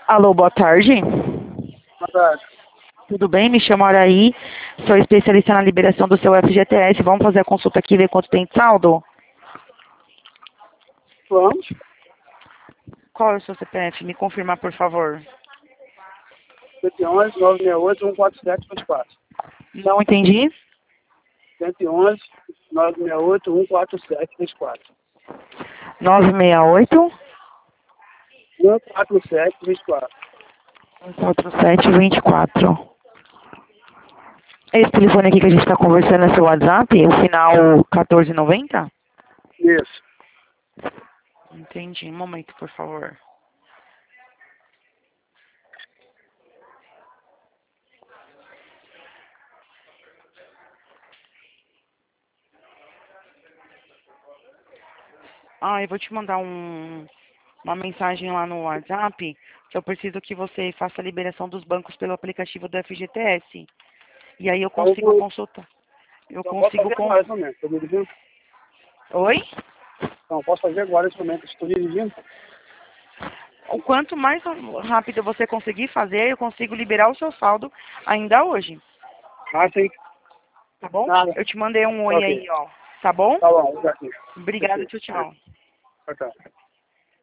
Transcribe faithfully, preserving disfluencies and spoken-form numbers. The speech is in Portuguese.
Alô, boa tarde. Boa tarde. Tudo bem? Me chamo Araí, sou especialista na liberação do seu F G T S. Vamos fazer a consulta aqui e ver quanto tem de saldo? Vamos. Qual é o seu C P F? Me confirmar, por favor. cento e onze, nove seis oito, um quatro sete, dois quatro. Não entendi. cento e onze, nove seis oito, um quatro sete, dois quatro. nove seis oito, um quatro sete, dois quatro. um quatro sete, dois quatro. Esse telefone aqui que a gente está conversando é seu WhatsApp? O final quatorze noventa? Isso. Entendi. Um momento, por favor. Ah, eu vou te mandar um, uma mensagem lá no WhatsApp que eu preciso que você faça a liberação dos bancos pelo aplicativo do F G T S. E aí eu Então, eu consigo vou- consultar. Eu então posso consigo fazer con... agora nesse momento. Estou dirigindo? Oi? Não, posso fazer agora nesse momento. Estou dirigindo? O quanto mais rápido você conseguir fazer, eu consigo liberar o seu saldo ainda hoje. Ah, sim. Tá bom? Nada. Eu te mandei um Tá oi ok. aí, ó. Tá bom? Tá bom, já aqui. Obrigada, Perfeito. tchau, tchau. Tchau, tchau.